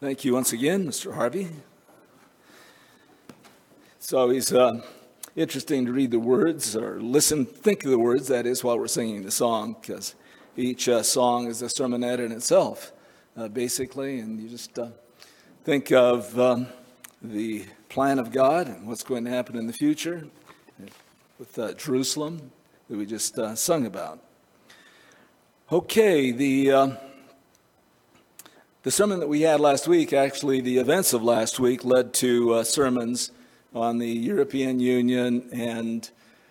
Thank you once again, Mr. Harvey. It's always interesting to read the words or think of the words, that is, while we're singing the song, because each song is a sermonette in itself, basically, and you just think of the plan of God and what's going to happen in the future with Jerusalem that we just sung about. Okay, the sermon that we had last week, actually the events of last week, led to sermons on the European Union and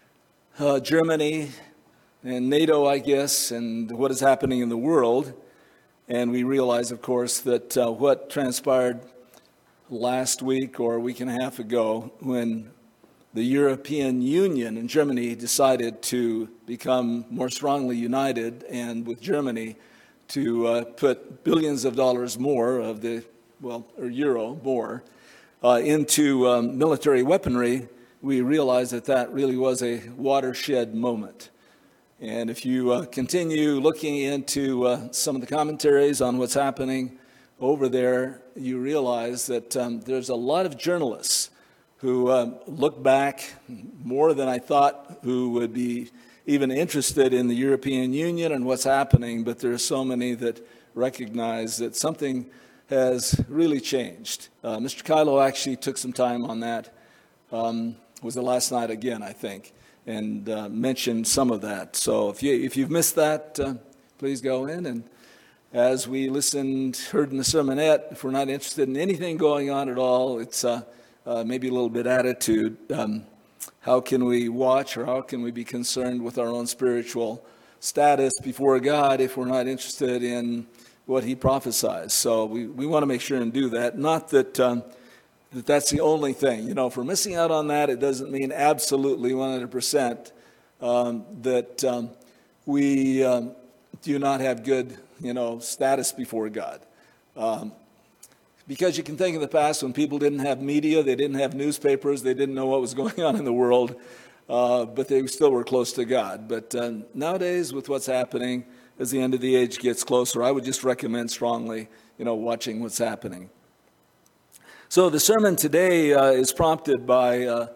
Germany and NATO, I guess, and what is happening in the world. And we realize, of course, that what transpired last week or a week and a half ago when the European Union and Germany decided to become more strongly united, and with Germany to put billions of dollars more or euro more, into military weaponry, we realize that really was a watershed moment. And if you continue looking into some of the commentaries on what's happening over there, you realize that there's a lot of journalists who look back more than I thought who would be even interested in the European Union and what's happening, but there are so many that recognize that something has really changed. Mr. Kylo actually took some time on that, was it last night again, I think, and mentioned some of that. So if you've missed that, please go in, and as we heard in the sermonette, if we're not interested in anything going on at all, it's maybe a little bit attitude. How can we watch, or how can we be concerned with our own spiritual status before God if we're not interested in what He prophesies? So we want to make sure and do that. Not that that's the only thing. You know, if we're missing out on that, it doesn't mean absolutely 100% that we do not have good, status before God. Because you can think of the past when people didn't have media, they didn't have newspapers, they didn't know what was going on in the world, but they still were close to God. But nowadays, with what's happening, as the end of the age gets closer, I would just recommend strongly, watching what's happening. So the sermon today is prompted by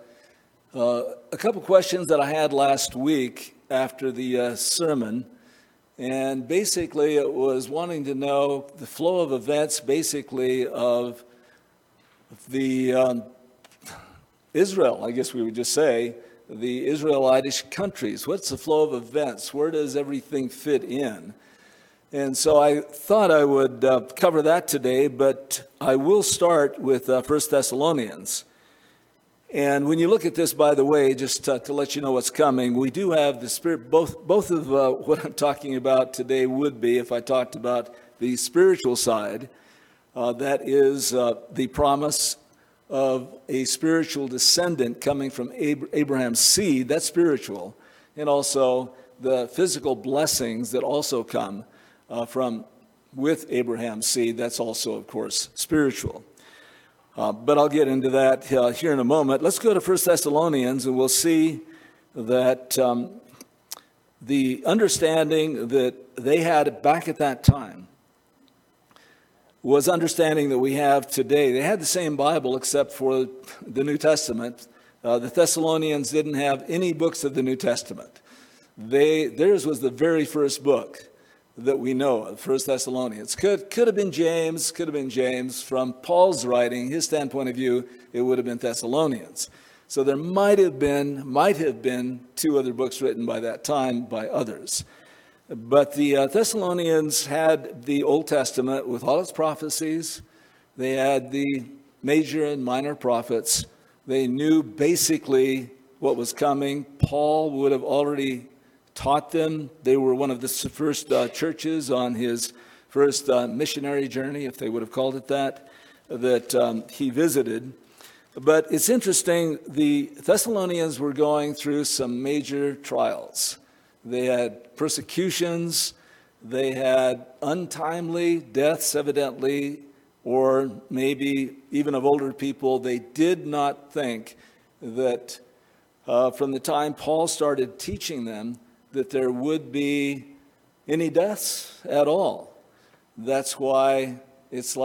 a couple questions that I had last week after the sermon. And basically, it was wanting to know the flow of events, basically, of the Israel, I guess we would just say, the Israelitish countries. What's the flow of events? Where does everything fit in? And so I thought I would cover that today, but I will start with 1 Thessalonians. And when you look at this, by the way, just to let you know what's coming, we do have the Spirit, both of what I'm talking about today would be, if I talked about the spiritual side, that is the promise of a spiritual descendant coming from Abraham's seed, that's spiritual, and also the physical blessings that also come with Abraham's seed, that's also, of course, spiritual. But I'll get into that here in a moment. Let's go to 1 Thessalonians, and we'll see that the understanding that they had back at that time was understanding that we have today. They had the same Bible except for the New Testament. The Thessalonians didn't have any books of the New Testament. Theirs was the very first book that we know of, 1 Thessalonians. Could have been James. From Paul's writing, his standpoint of view, it would have been Thessalonians. So there might have been two other books written by that time by others. But the Thessalonians had the Old Testament with all its prophecies. They had the major and minor prophets. They knew basically what was coming. Paul would have already taught them. They were one of the first churches on his first missionary journey, if they would have called it that he visited. But it's interesting, the Thessalonians were going through some major trials. They had persecutions, they had untimely deaths, evidently, or maybe even of older people. They did not think that from the time Paul started teaching them that there would be any deaths at all. That's why it's like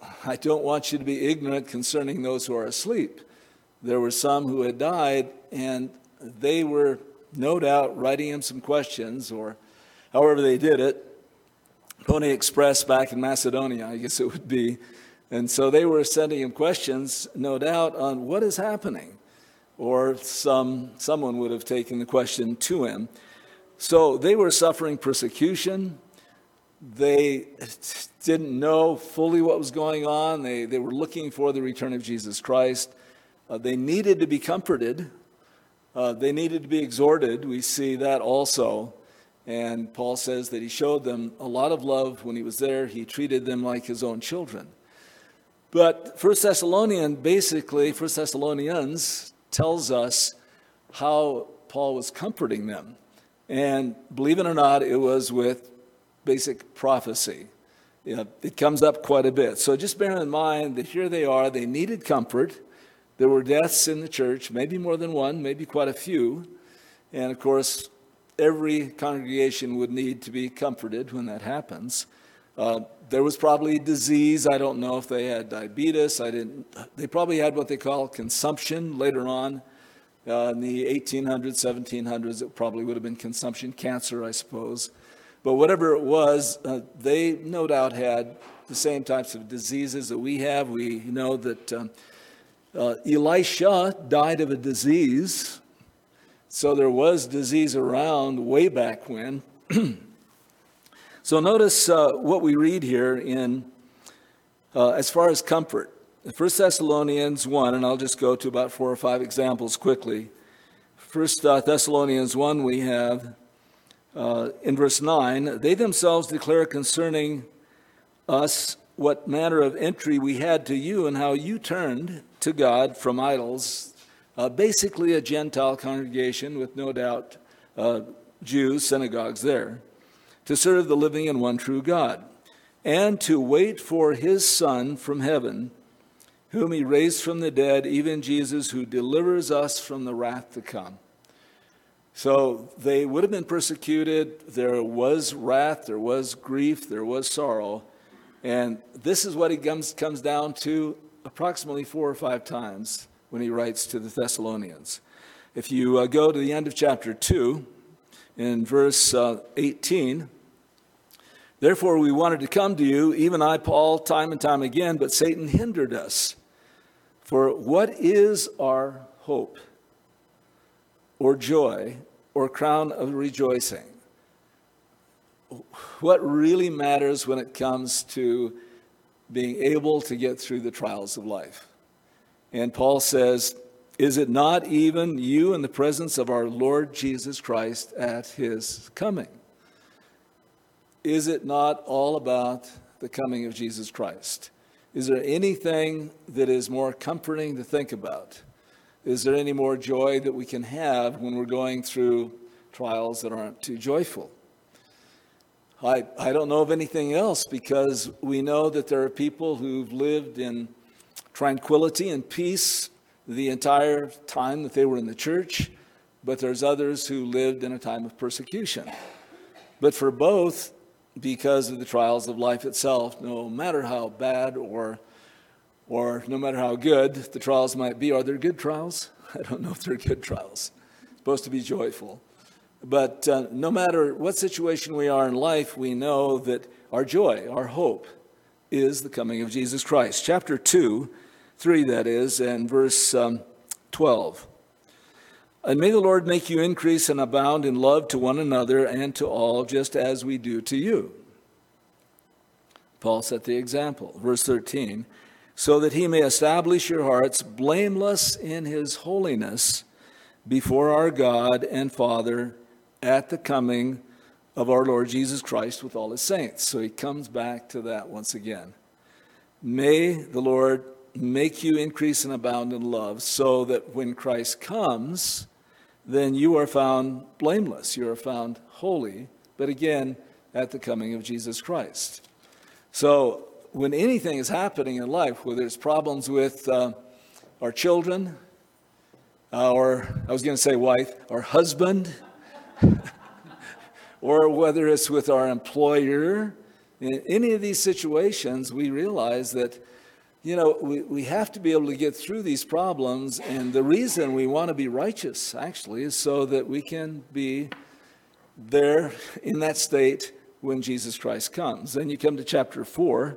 I don't want you to be ignorant concerning those who are asleep. There were some who had died, and they were no doubt writing him some questions, or however they did it. Pony Express back in Macedonia, I guess it would be. And so they were sending him questions, no doubt, on what is happening. Or someone would have taken the question to him. So they were suffering persecution. They didn't know fully what was going on. They were looking for the return of Jesus Christ. They needed to be comforted. They needed to be exhorted. We see that also. And Paul says that he showed them a lot of love when he was there. He treated them like his own children. But 1 Thessalonians tells us how Paul was comforting them. And believe it or not, it was with basic prophecy. It comes up quite a bit. So just bear in mind that here they are. They needed comfort. There were deaths in the church, maybe more than one, maybe quite a few. And of course, every congregation would need to be comforted when that happens. There was probably disease. I don't know if they had diabetes. They probably had what they call consumption later on. In the 1800s, 1700s, it probably would have been consumption, cancer, I suppose. But whatever it was, they no doubt had the same types of diseases that we have. We know that Elisha died of a disease. So there was disease around way back when. So notice what we read here in as far as comfort. 1 Thessalonians 1, and I'll just go to about 4 or 5 examples quickly. 1 Thessalonians 1, we have in verse 9, they themselves declare concerning us what manner of entry we had to you and how you turned to God from idols. Basically a Gentile congregation with no doubt Jews, synagogues there, to serve the living and one true God, and to wait for his Son from heaven, whom he raised from the dead, even Jesus, who delivers us from the wrath to come. So they would have been persecuted. There was wrath, there was grief, there was sorrow. And this is what he comes down to approximately 4 or 5 times when he writes to the Thessalonians. If you go to the end of chapter 2, in verse 18, therefore we wanted to come to you, even I, Paul, time and time again, but Satan hindered us. For what is our hope, or joy, or crown of rejoicing? What really matters when it comes to being able to get through the trials of life? And Paul says, is it not even you in the presence of our Lord Jesus Christ at his coming? Is it not all about the coming of Jesus Christ? Is there anything that is more comforting to think about? Is there any more joy that we can have when we're going through trials that aren't too joyful? I don't know of anything else, because we know that there are people who've lived in tranquility and peace the entire time that they were in the church, but there's others who lived in a time of persecution. But for both, because of the trials of life itself, no matter how bad or no matter how good the trials might be, are there good trials? I don't know if they're good trials. It's supposed to be joyful. But no matter what situation we are in life, we know that our joy, our hope, is the coming of Jesus Christ. Chapter 2, 3 that is, and verse 12. And may the Lord make you increase and abound in love to one another and to all, just as we do to you. Paul set the example. Verse 13. So that he may establish your hearts blameless in his holiness before our God and Father at the coming of our Lord Jesus Christ with all his saints. So he comes back to that once again. May the Lord make you increase and abound in love, so that when Christ comes, then you are found blameless, you are found holy, but again, at the coming of Jesus Christ. So when anything is happening in life, whether it's problems with our children, our wife, our husband, or whether it's with our employer, In any of these situations, we realize that, we have to be able to get through these problems, and the reason we want to be righteous, actually, is so that we can be there in that state when Jesus Christ comes. Then you come to chapter 4,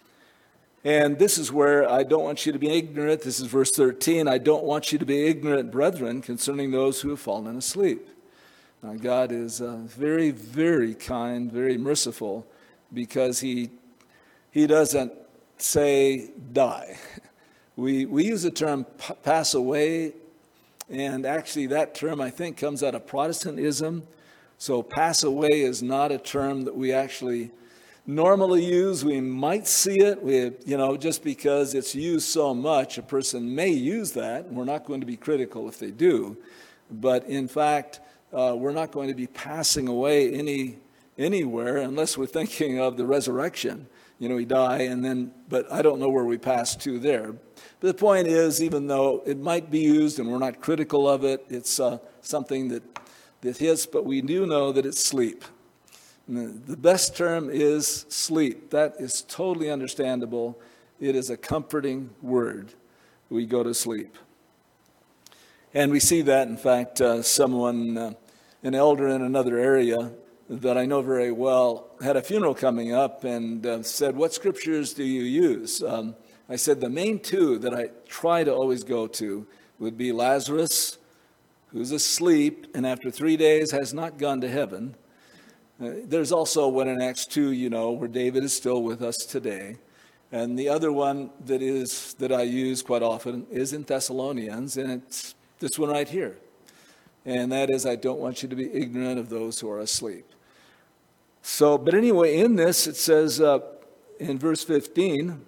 and this is where I don't want you to be ignorant. This is verse 13. I don't want you to be ignorant, brethren, concerning those who have fallen asleep. Now, God is very, very kind, very merciful, because He doesn't say die. We use the term pass away, and actually that term, I think, comes out of Protestantism. So pass away is not a term that we actually normally use. We might see it, just because it's used so much, a person may use that, and we're not going to be critical if they do. But in fact, we're not going to be passing away anywhere unless we're thinking of the resurrection. We die, but I don't know where we pass to there. But the point is, even though it might be used and we're not critical of it, it's something that hits, but we do know that it's sleep. And the best term is sleep. That is totally understandable. It is a comforting word. We go to sleep. And we see that, in fact, an elder in another area that I know very well, had a funeral coming up and said, what scriptures do you use? I said the main two that I try to always go to would be Lazarus, who's asleep and after 3 days has not gone to heaven. There's also one in Acts 2, where David is still with us today. And the other one that I use quite often is in Thessalonians, and it's this one right here. And that is, I don't want you to be ignorant of those who are asleep. So, but anyway, in this, it says in verse 15,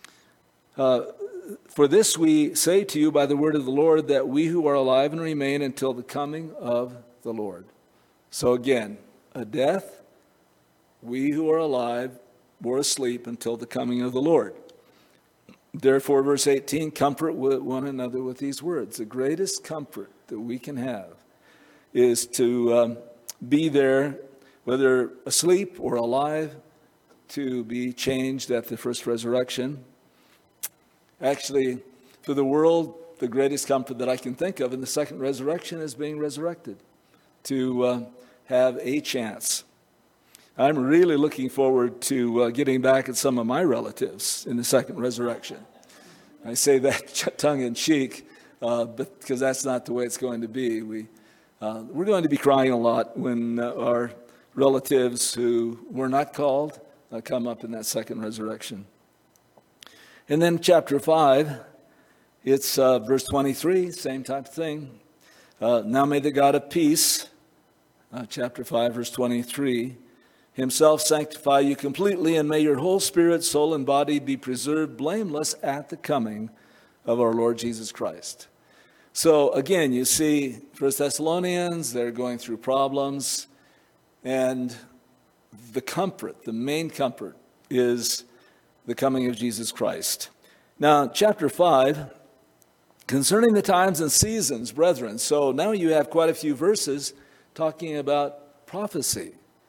for this we say to you by the word of the Lord, that we who are alive and remain until the coming of the Lord. So again, a death, we who are alive were asleep until the coming of the Lord. Therefore, verse 18, comfort one another with these words. The greatest comfort that we can have is to be there, whether asleep or alive, to be changed at the first resurrection. Actually, for the world, the greatest comfort that I can think of in the second resurrection is being resurrected, to have a chance. I'm really looking forward to getting back at some of my relatives in the second resurrection. I say that tongue-in-cheek, but because that's not the way it's going to be. We're going to be crying a lot when our relatives who were not called come up in that second resurrection. And then chapter 5, it's verse 23, same type of thing. Now may the God of peace, chapter 5, verse 23, himself sanctify you completely, and may your whole spirit, soul, and body be preserved blameless at the coming of our Lord Jesus Christ. So again, you see, 1 Thessalonians, they're going through problems, and the comfort, the main comfort, is the coming of Jesus Christ. Now, chapter 5, concerning the times and seasons, brethren. So now you have quite a few verses talking about prophecy,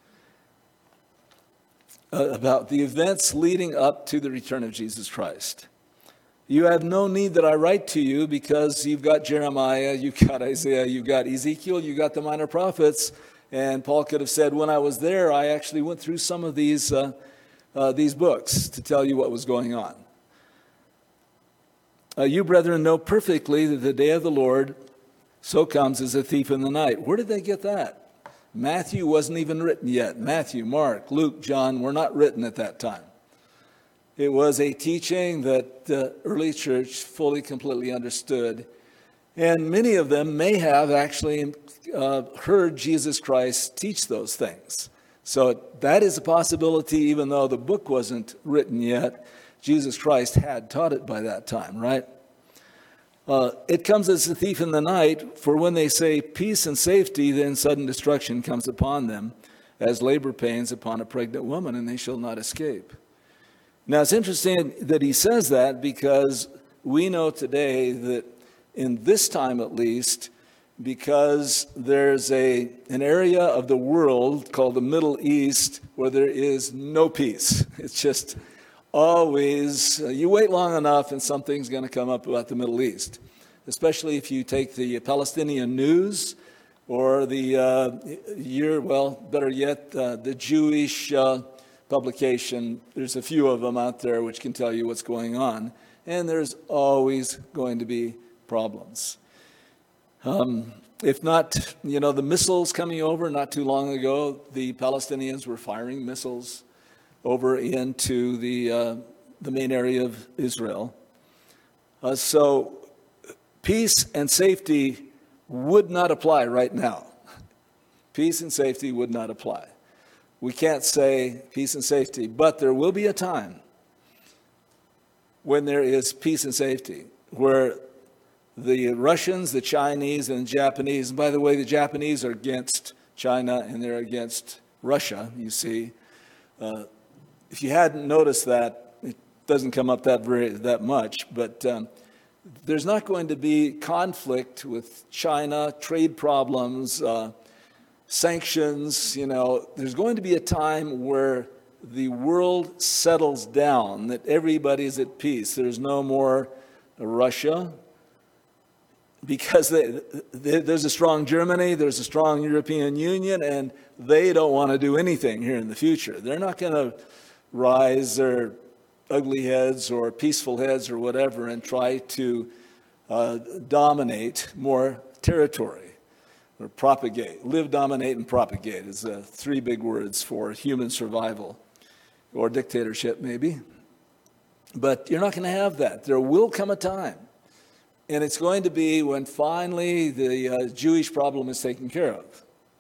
about the events leading up to the return of Jesus Christ. You have no need that I write to you, because you've got Jeremiah, you've got Isaiah, you've got Ezekiel, you've got the minor prophets. And Paul could have said, when I was there, I actually went through some of these books to tell you what was going on. You, brethren, know perfectly that the day of the Lord so comes as a thief in the night. Where did they get that? Matthew wasn't even written yet. Matthew, Mark, Luke, John were not written at that time. It was a teaching that the early church fully, completely understood. And many of them may have actually heard Jesus Christ teach those things. So that is a possibility, even though the book wasn't written yet. Jesus Christ had taught it by that time, right? It comes as a thief in the night, for when they say peace and safety, then sudden destruction comes upon them, as labor pains upon a pregnant woman, and they shall not escape. Now, it's interesting that he says that, because we know today that in this time at least, because there's an area of the world called the Middle East where there is no peace. It's just always, you wait long enough and something's going to come up about the Middle East, especially if you take the Palestinian news or the better yet, the Jewish publication. There's a few of them out there which can tell you what's going on, and there's always going to be problems. If not, the missiles coming over not too long ago, the Palestinians were firing missiles over into the main area of Israel. So peace and safety would not apply right now. Peace and safety would not apply. We can't say peace and safety, but there will be a time when there is peace and safety, where the Russians, the Chinese, and the Japanese, and by the way, the Japanese are against China and they're against Russia, you see. If you hadn't noticed that, it doesn't come up that much, but there's not going to be conflict with China, trade problems, sanctions. There's going to be a time where the world settles down, that everybody's at peace. There's no more Russia, because there's a strong Germany, there's a strong European Union, and they don't want to do anything here in the future. They're not going to rise their ugly heads or peaceful heads or whatever and try to dominate more territory or propagate. Live, dominate, and propagate is three big words for human survival, or dictatorship maybe. But you're not going to have that. There will come a time, and it's going to be when finally the Jewish problem is taken care of.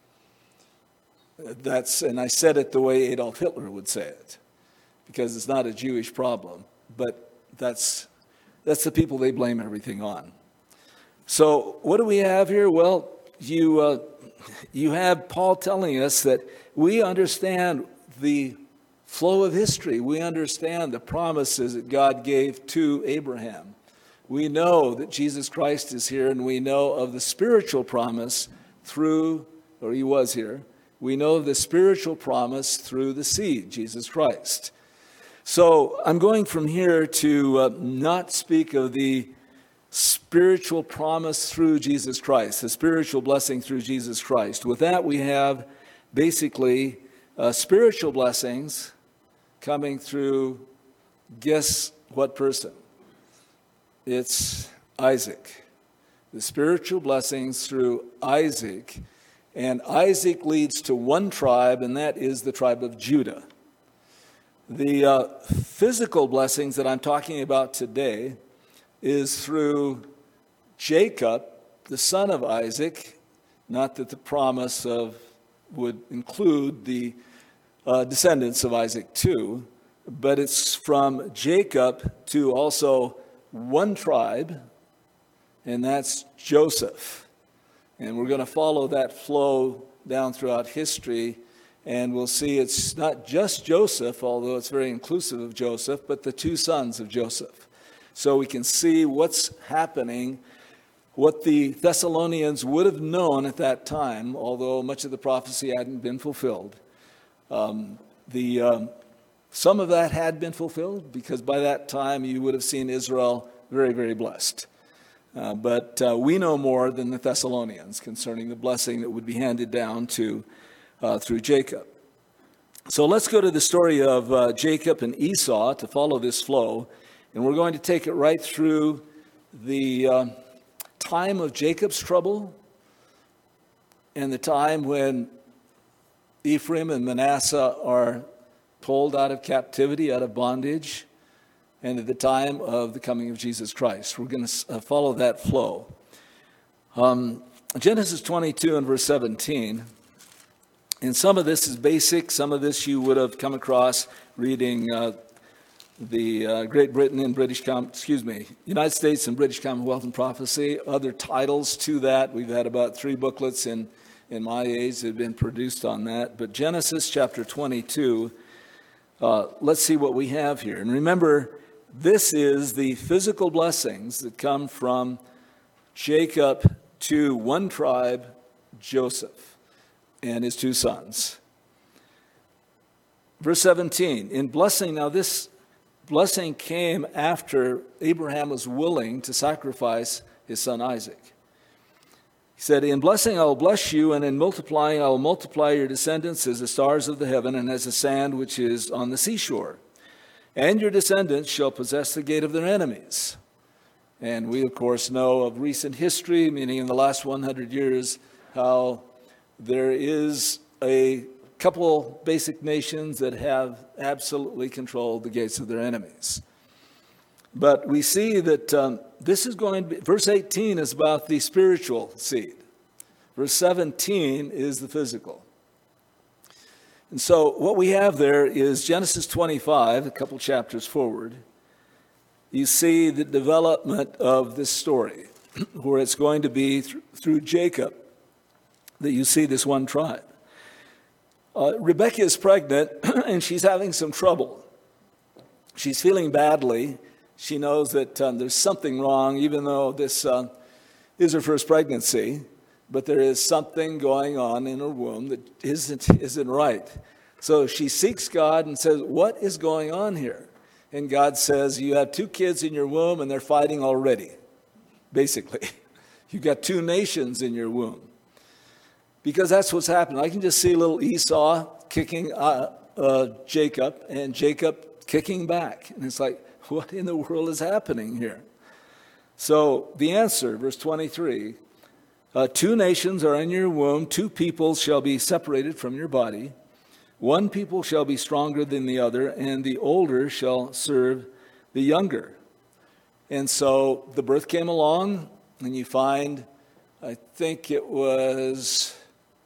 And I said it the way Adolf Hitler would say it, because it's not a Jewish problem, but that's the people they blame everything on. So what do we have here? Well, you have Paul telling us that we understand the flow of history. We understand the promises that God gave to Abraham. We know that Jesus Christ is here, and we know of the spiritual promise he was here. We know of the spiritual promise through the seed, Jesus Christ. So I'm going from here to not speak of the spiritual promise through Jesus Christ, the spiritual blessing through Jesus Christ. With that, we have basically spiritual blessings coming through, guess what person? It's Isaac. The spiritual blessings through Isaac. And Isaac leads to one tribe, and that is the tribe of Judah. The physical blessings that I'm talking about today is through Jacob, the son of Isaac. Not that the promise would include the descendants of Isaac too, but it's from Jacob to also one tribe, and that's Joseph. And we're going to follow that flow down throughout history, and we'll see it's not just Joseph, although it's very inclusive of Joseph, but the two sons of Joseph. So we can see what's happening, what the Thessalonians would have known at that time, although much of the prophecy hadn't been fulfilled. Some of that had been fulfilled, because by that time you would have seen Israel very, very blessed. But we know more than the Thessalonians concerning the blessing that would be handed down through Jacob. So let's go to the story of Jacob and Esau to follow this flow. And we're going to take it right through the time of Jacob's trouble and the time when Ephraim and Manasseh are pulled out of captivity, out of bondage, and at the time of the coming of Jesus Christ. We're going to follow that flow. Genesis 22 and verse 17. And some of this is basic. Some of this you would have come across reading the Great Britain and United States and British Commonwealth and Prophecy. Other titles to that. We've had about 3 booklets in my age that have been produced on that. But Genesis chapter 22, let's see what we have here. And remember, this is the physical blessings that come from Jacob to one tribe, Joseph, and his two sons. Verse 17, in blessing, now this blessing came after Abraham was willing to sacrifice his son Isaac. He said, in blessing I will bless you, and in multiplying I will multiply your descendants as the stars of the heaven and as the sand which is on the seashore. And your descendants shall possess the gate of their enemies. And we, of course, know of recent history, meaning in the last 100 years, how there is a couple basic nations that have absolutely controlled the gates of their enemies. But we see that this is going to be, verse 18 is about the spiritual seed. Verse 17 is the physical. And so what we have there is Genesis 25, a couple chapters forward. You see the development of this story, where it's going to be through Jacob that you see this one tribe. Rebekah is pregnant, and she's having some trouble. She's feeling badly. She knows that there's something wrong, even though this is her first pregnancy. But there is something going on in her womb that isn't right. So she seeks God and says, what is going on here? And God says, you have two kids in your womb, and they're fighting already, basically. You've got two nations in your womb. Because that's what's happening. I can just see little Esau kicking Jacob, and Jacob kicking back. And it's like, what in the world is happening here? So the answer, verse 23, two nations are in your womb, two peoples shall be separated from your body. One people shall be stronger than the other, and the older shall serve the younger. And so the birth came along, and you find, I think it was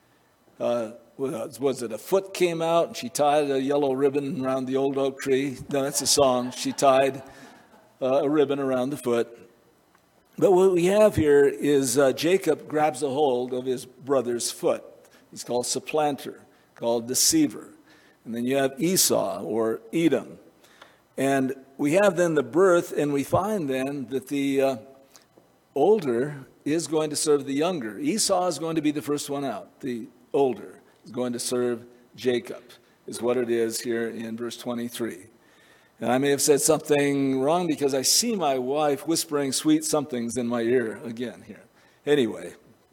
it a foot came out, and she tied a yellow ribbon around the old oak tree? No, that's a song. She tied a ribbon around the foot. But what we have here is Jacob grabs a hold of his brother's foot. He's called supplanter, called deceiver. And then you have Esau, or Edom. And we have then the birth, and we find then that the older is going to serve the younger. Esau is going to be the first one out. The older is going to serve Jacob, is what it is here in verse 23. And I may have said something wrong because I see my wife whispering sweet somethings in my ear again here. Anyway,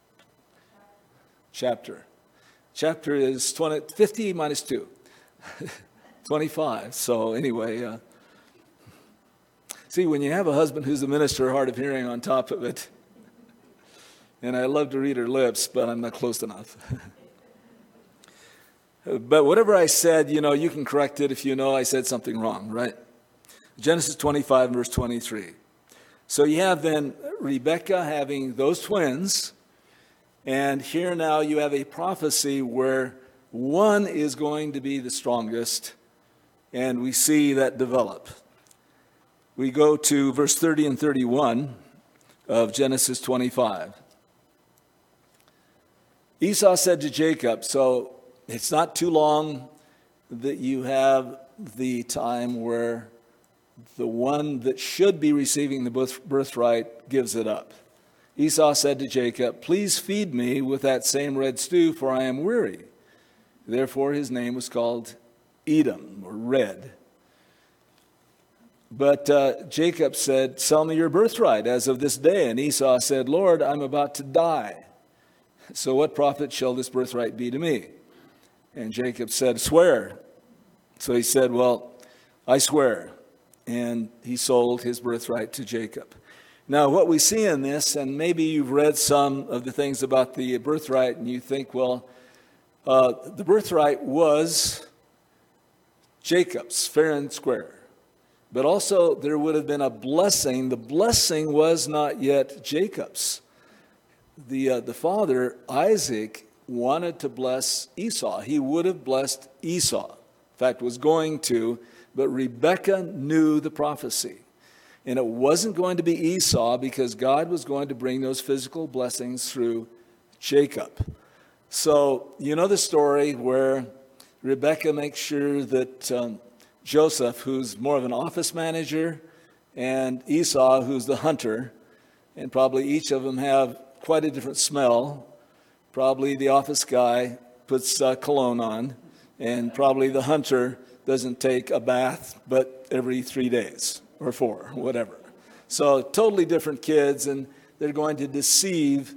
chapter is 50 minus 2, 25. So anyway, see, when you have a husband who's a minister, hard of hearing on top of it, and I love to read her lips, but I'm not close enough. But whatever I said, you can correct it if you know I said something wrong, right? Genesis 25, verse 23. So you have then Rebekah having those twins, and here now you have a prophecy where one is going to be the strongest, and we see that develop. We go to verse 30 and 31 of Genesis 25. Esau said to Jacob, so it's not too long that you have the time where the one that should be receiving the birthright gives it up. Esau said to Jacob, please feed me with that same red stew, for I am weary. Therefore his name was called Edom, or red. But Jacob said, sell me your birthright as of this day. And Esau said, Lord, I'm about to die. So what profit shall this birthright be to me? And Jacob said, swear. So he said, well, I swear. And he sold his birthright to Jacob. Now, what we see in this, and maybe you've read some of the things about the birthright, and you think, well, the birthright was Jacob's, fair and square. But also, there would have been a blessing. The blessing was not yet Jacob's. The father, Isaac, wanted to bless Esau. He would have blessed Esau. In fact, was going to, but Rebekah knew the prophecy. And it wasn't going to be Esau because God was going to bring those physical blessings through Jacob. So, you know the story where Rebekah makes sure that Joseph, who's more of an office manager, and Esau, who's the hunter, and probably each of them have quite a different smell. Probably the office guy puts cologne on, and probably the hunter doesn't take a bath but every 3 days or 4, whatever. So totally different kids, and they're going to deceive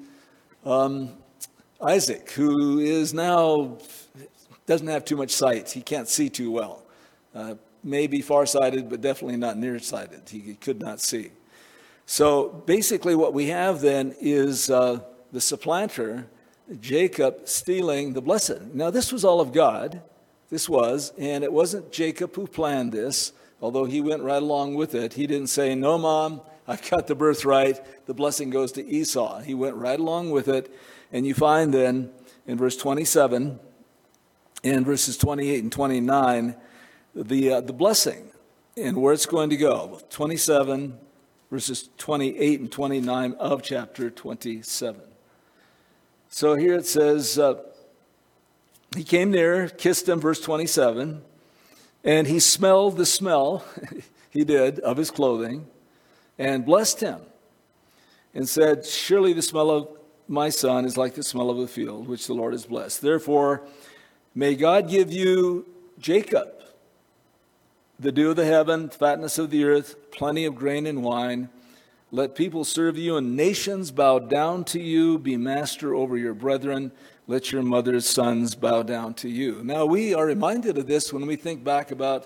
Isaac, who is now, doesn't have too much sight. He can't see too well. Maybe farsighted, but definitely not nearsighted. He could not see. So basically what we have then is the supplanter, Jacob, stealing the blessing. Now this was all of God. This was, and it wasn't Jacob who planned this, although he went right along with it. He didn't say, no, Mom, I've got the birthright. The blessing goes to Esau. He went right along with it. And you find then in verse 27 and verses 28 and 29, the blessing and where it's going to go. 27, verses 28 and 29 of chapter 27. So here it says, he came near, kissed him, verse 27, and he smelled the smell, he did, of his clothing, and blessed him, and said, surely the smell of my son is like the smell of a field, which the Lord has blessed. Therefore, may God give you Jacob, the dew of the heaven, fatness of the earth, plenty of grain and wine. Let people serve you, and nations bow down to you. Be master over your brethren. Let your mother's sons bow down to you. Now, we are reminded of this when we think back about,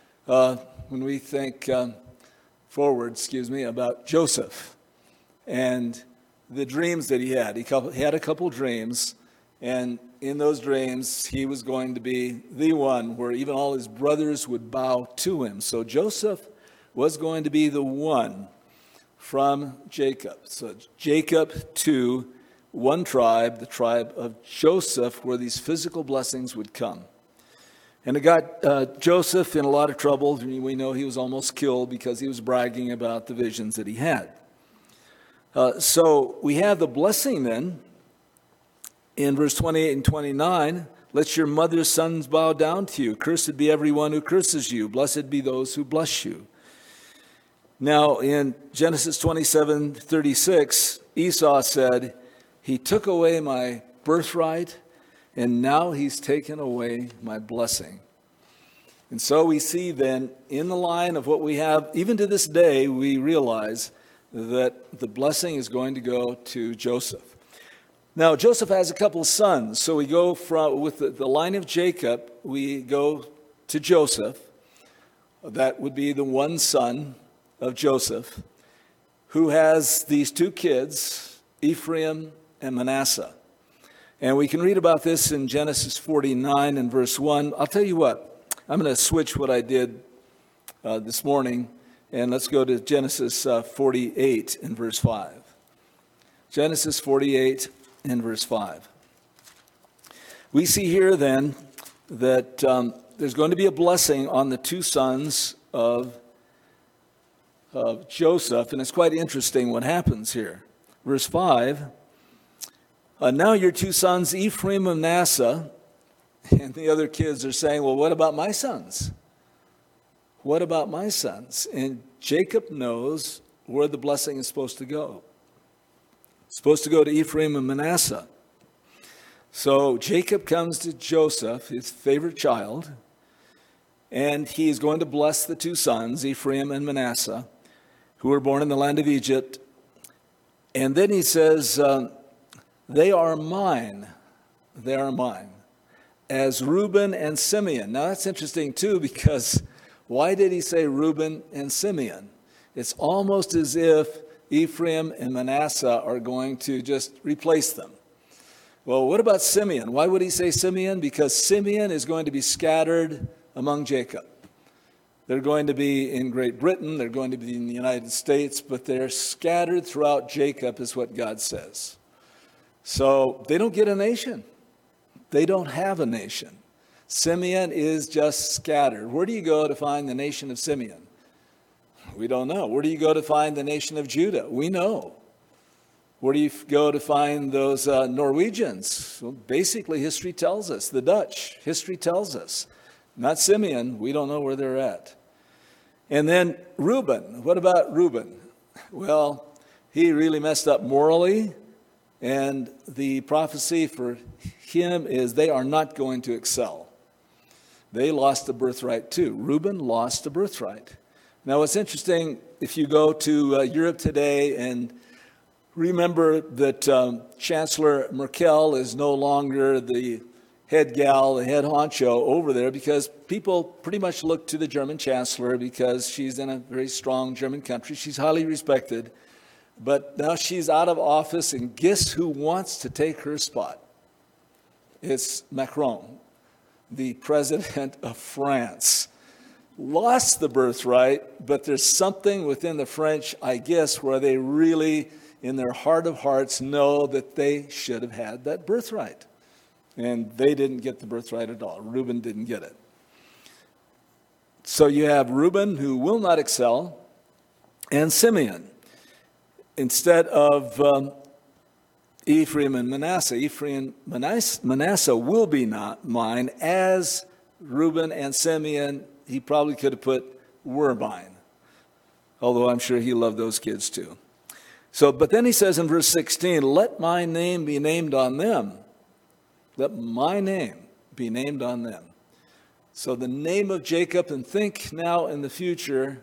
about Joseph and the dreams that he had. He had a couple dreams, and in those dreams, he was going to be the one where even all his brothers would bow to him. So Joseph was going to be the one from Jacob. So Jacob to one tribe, the tribe of Joseph, where these physical blessings would come. And it got Joseph in a lot of trouble. We know he was almost killed because he was bragging about the visions that he had. So we have the blessing then in verse 28 and 29. Let your mother's sons bow down to you. Cursed be everyone who curses you. Blessed be those who bless you. Now in Genesis 27:36, Esau said, he took away my birthright, and now he's taken away my blessing. And so we see then in the line of what we have, even to this day, we realize that the blessing is going to go to Joseph. Now, Joseph has a couple of sons, so we go with the line of Jacob, we go to Joseph. That would be the one son of Joseph, who has these two kids, Ephraim and Manasseh. And we can read about this in Genesis 49 and verse 1. I'll tell you what, I'm going to switch what I did this morning, and let's go to Genesis 48 and verse 5. Genesis 48 and verse 5. We see here then that there's going to be a blessing on the two sons of Joseph, and it's quite interesting what happens here. Verse 5, now your two sons, Ephraim and Manasseh, and the other kids are saying, well, what about my sons? What about my sons? And Jacob knows where the blessing is supposed to go. It's supposed to go to Ephraim and Manasseh. So Jacob comes to Joseph, his favorite child, and he is going to bless the two sons, Ephraim and Manasseh, who were born in the land of Egypt. And then he says, they are mine. They are mine. As Reuben and Simeon. Now that's interesting too, because why did he say Reuben and Simeon? It's almost as if Ephraim and Manasseh are going to just replace them. Well, what about Simeon? Why would he say Simeon? Because Simeon is going to be scattered among Jacob. They're going to be in Great Britain, they're going to be in the United States, but they're scattered throughout Jacob is what God says. So they don't get a nation. They don't have a nation. Simeon is just scattered. Where do you go to find the nation of Simeon? We don't know. Where do you go to find the nation of Judah? We know. Where do you go to find those Norwegians? Well, basically, history tells us. The Dutch, history tells us. Not Simeon. We don't know where they're at. And then Reuben. What about Reuben? Well, he really messed up morally, And the prophecy for him is they are not going to excel. They lost the birthright too. Reuben lost the birthright. Now, what's interesting, if you go to Europe today and remember that Chancellor Merkel is no longer the head gal, the head honcho over there, because people pretty much look to the German Chancellor because she's in a very strong German country. She's highly respected. But now she's out of office, and guess who wants to take her spot? It's Macron, the president of France. Lost the birthright, but there's something within the French, I guess, where they really, in their heart of hearts, know that they should have had that birthright. And they didn't get the birthright at all. Reuben didn't get it. So you have Reuben, who will not excel, and Simeon. Instead of Ephraim and Manasseh, Manasseh will be not mine, as Reuben and Simeon, he probably could have put, were mine. Although I'm sure he loved those kids too. So, but then he says in verse 16, let my name be named on them. Let my name be named on them. So the name of Jacob, and think now in the future,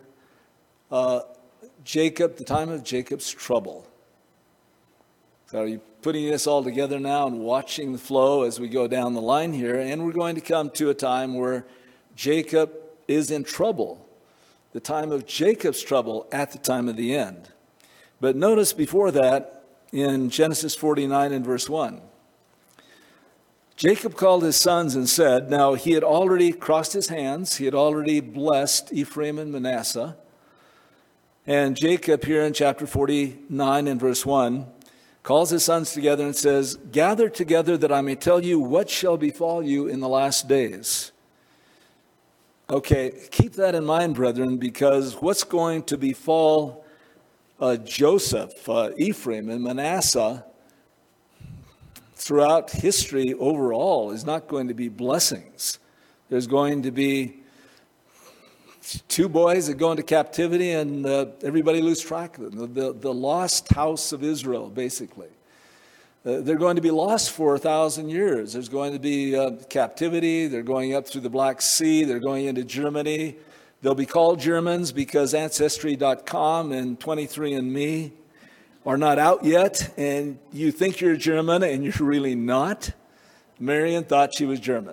Jacob, the time of Jacob's trouble. So are you putting this all together now and watching the flow as we go down the line here? And we're going to come to a time where Jacob is in trouble. The time of Jacob's trouble at the time of the end. But notice before that, in Genesis 49 and verse 1, Jacob called his sons and said, now he had already crossed his hands, he had already blessed Ephraim and Manasseh. And Jacob here in chapter 49 and verse 1 calls his sons together and says, gather together that I may tell you what shall befall you in the last days. Okay, keep that in mind, brethren, because what's going to befall Joseph, Ephraim, and Manasseh throughout history overall is not going to be blessings. There's going to be two boys that go into captivity and everybody lose track of them. The lost house of Israel, basically. They're going to be lost for 1,000 years. There's going to be captivity. They're going up through the Black Sea. They're going into Germany. They'll be called Germans because Ancestry.com and 23andMe are not out yet, and you think you're German and you're really not. Marion thought she was German.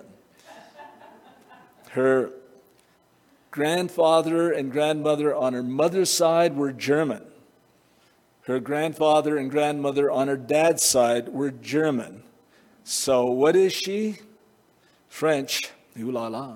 Her grandfather and grandmother on her mother's side were German. Her grandfather and grandmother on her dad's side were German. So what is she? French. Ooh la la.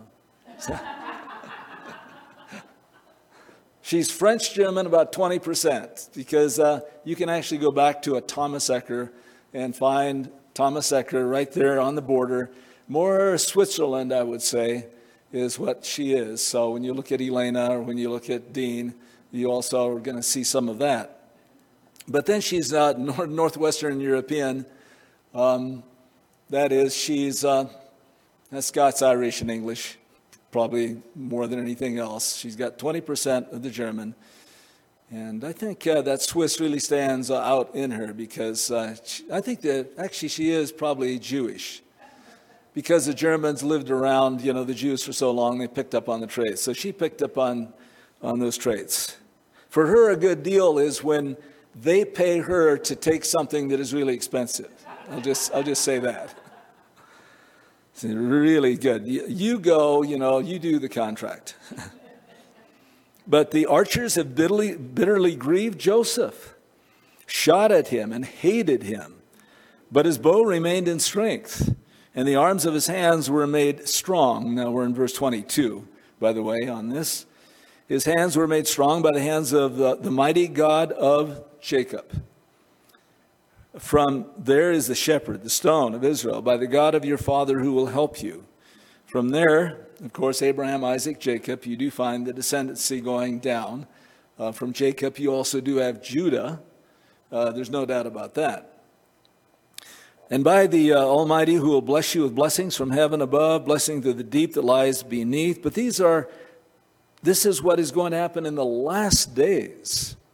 She's French-German about 20%, because you can actually go back to a Thomas Ecker and find Thomas Ecker right there on the border. More Switzerland, I would say, is what she is. So when you look at Elena or when you look at Dean, you also are going to see some of that. But then she's Northwestern European. That is, she's Scots, Irish, and English. Probably more than anything else. She's got 20% of the German. And I think that Swiss really stands out in her because I think that actually she is probably Jewish. Because the Germans lived around, the Jews for so long, they picked up on the traits. So she picked up on those traits. For her, a good deal is when they pay her to take something that is really expensive. I'll just say that. It's really good. You go, you do the contract. But the archers have bitterly grieved Joseph, shot at him and hated him. But his bow remained in strength, and the arms of his hands were made strong. Now we're in verse 22, by the way, on this. His hands were made strong by the hands of the mighty God of Jacob. From there is the shepherd, the stone of Israel, by the God of your father who will help you. From there, of course, Abraham, Isaac, Jacob, you do find the descendancy going down. From Jacob, you also do have Judah. There's no doubt about that. And by the Almighty who will bless you with blessings from heaven above, blessing to the deep that lies beneath. But this is what is going to happen in the last days.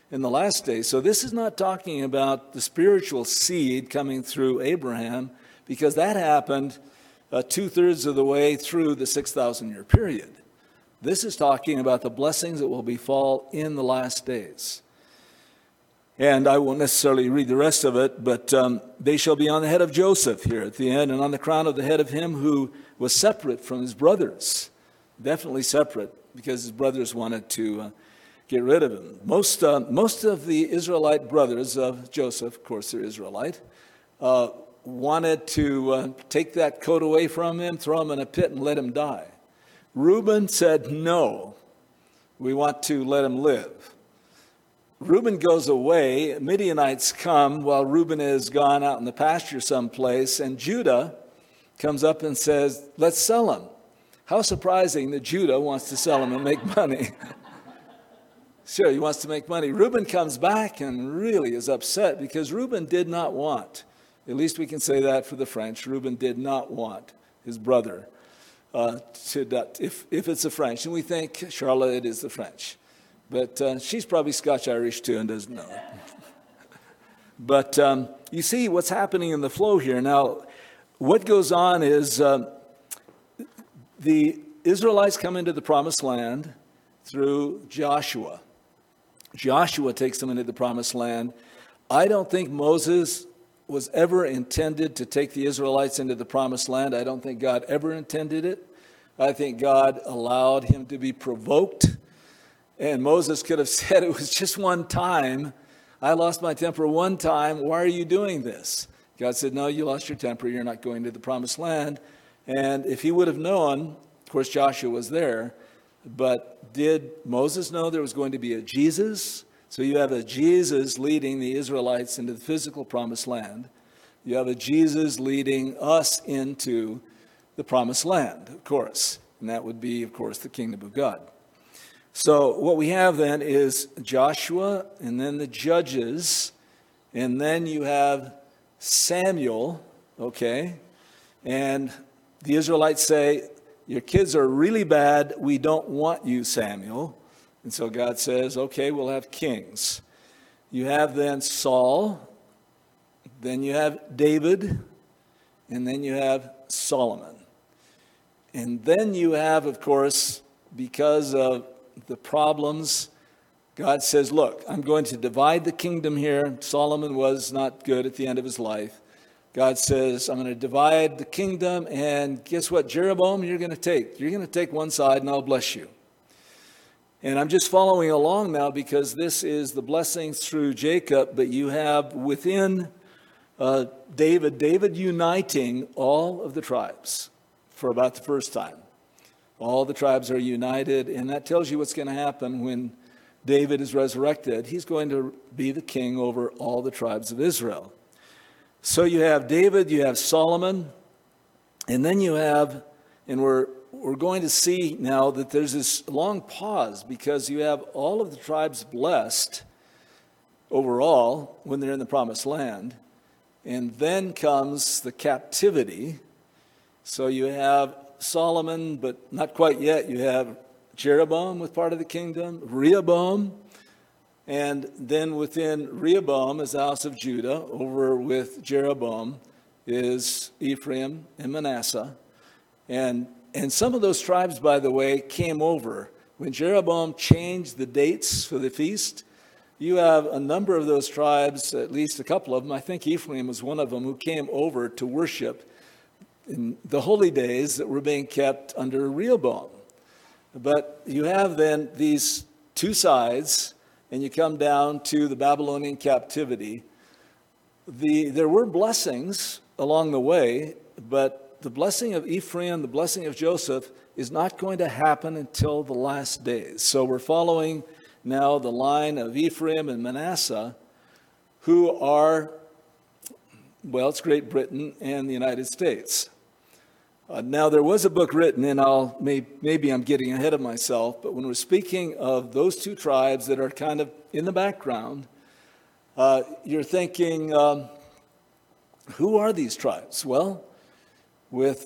in the last days. So this is not talking about the spiritual seed coming through Abraham, because that happened 2/3 of the way through the 6,000-year period. This is talking about the blessings that will befall in the last days. And I won't necessarily read the rest of it, but they shall be on the head of Joseph here at the end, and on the crown of the head of him who was separate from his brothers. Definitely separate, because his brothers wanted to get rid of him. Most of the Israelite brothers of Joseph, of course they're Israelite, wanted to take that coat away from him, throw him in a pit, and let him die. Reuben said, no, we want to let him live. Reuben goes away, Midianites come while Reuben is gone out in the pasture someplace, and Judah comes up and says, let's sell him. How surprising that Judah wants to sell him and make money. Sure, he wants to make money. Reuben comes back and really is upset because Reuben did not want, at least we can say that for the French, Reuben did not want his brother if it's the French, and we think, Charlotte, it is the French. But she's probably Scotch-Irish too and doesn't know it. But you see what's happening in the flow here. Now, what goes on is the Israelites come into the promised land through Joshua. Joshua takes them into the promised land. I don't think Moses was ever intended to take the Israelites into the promised land. I don't think God ever intended it. I think God allowed him to be provoked. And Moses could have said, it was just one time. I lost my temper one time. Why are you doing this? God said, no, you lost your temper. You're not going to the promised land. And if he would have known, of course, Joshua was there, but did Moses know there was going to be a Jesus? So you have a Jesus leading the Israelites into the physical promised land. You have a Jesus leading us into the promised land, of course. And that would be, of course, the kingdom of God. So what we have then is Joshua, and then the judges, and then you have Samuel, okay? And the Israelites say, your kids are really bad. We don't want you, Samuel. And so God says, okay, we'll have kings. You have then Saul, then you have David, and then you have Solomon. And then you have, of course, because of the problems, God says, look, I'm going to divide the kingdom here. Solomon was not good at the end of his life. God says, I'm going to divide the kingdom, and guess what, Jeroboam, you're going to take one side, and I'll bless you. And I'm just following along now because this is the blessings through Jacob, but you have within David uniting all of the tribes for about the first time. All the tribes are united, and that tells you what's going to happen when David is resurrected. He's going to be the king over all the tribes of Israel. So you have David, you have Solomon, and then you have, and we're going to see now that there's this long pause because you have all of the tribes blessed overall when they're in the promised land, and then comes the captivity. So you have Solomon, but not quite yet. You have Jeroboam with part of the kingdom, Rehoboam, and then within Rehoboam is the house of Judah. Over with Jeroboam is Ephraim and Manasseh. And some of those tribes, by the way, came over. When Jeroboam changed the dates for the feast, you have a number of those tribes, at least a couple of them, I think Ephraim was one of them, who came over to worship in the holy days that were being kept under Rehoboam. But you have then these two sides, and you come down to the Babylonian captivity. There were blessings along the way, but the blessing of Ephraim, the blessing of Joseph, is not going to happen until the last days. So we're following now the line of Ephraim and Manasseh, who are, well, it's Great Britain and the United States. Now, there was a book written, and maybe I'm getting ahead of myself, but when we're speaking of those two tribes that are kind of in the background, you're thinking, who are these tribes? Well, with